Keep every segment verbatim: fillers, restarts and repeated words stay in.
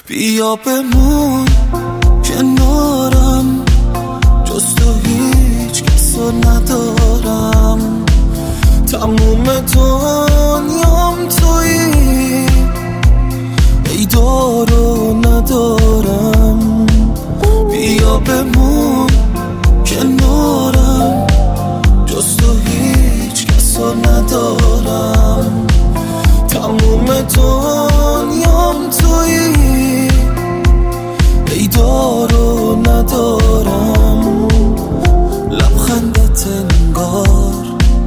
بیا بمون کنارم، جز تو هیچ کسو ندارم. تموم دنیام تویی، ای دارو ندارم. بیا بمون کنارم، جز تو هیچ کسو ندارم. تموم دنیام تویی، ای دارو ندارم. لبخندت انگار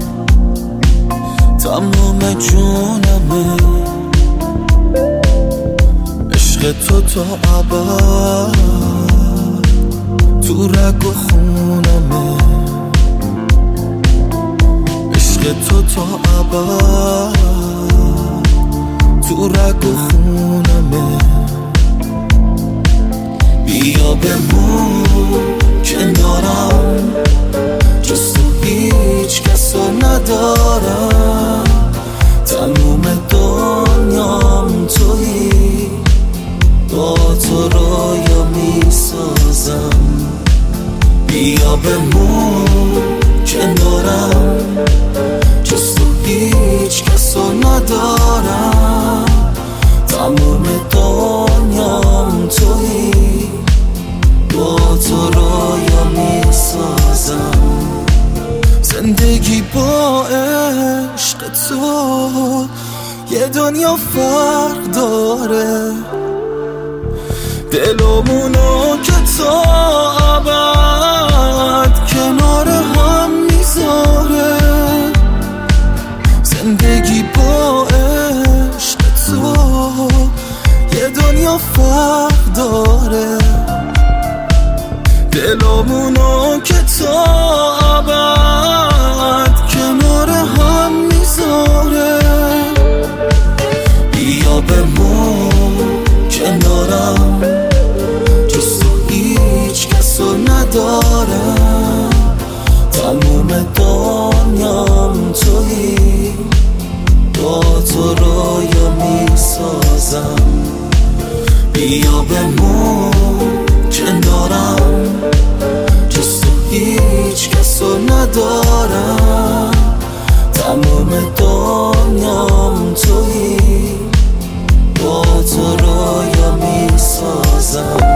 تمام جونمه، عشق تو تا ابد تو رگ و خونمه. عشق تو تا ابد تو رگ و خونمه. بیا بمون کنارم، جز تو هیچ کسو ندارم. تموم دنیام تویی، با تو رویا میسازم. بیا بمون کنارم، جز تو هیچ کسو ندارم. تموم دنیام تویی، با تو رویا میسازم. زندگی با عشق تو یه دنیا فرق داره. دلمونو که تا ابد کنار هم میذاره. زندگی با عشق تو یه دنیا فرق داره. دلمونو که تا ابد کنار هم میذاره. بیا بمون کنارم، جز تو هیچ کسو ندارم. تموم دنیام تویی، با تو رویا میسازم. بیا بمون کنارم، جز تو هیچ کسو ندارم. تموم دنیام تویی، با تو رویا میسازم.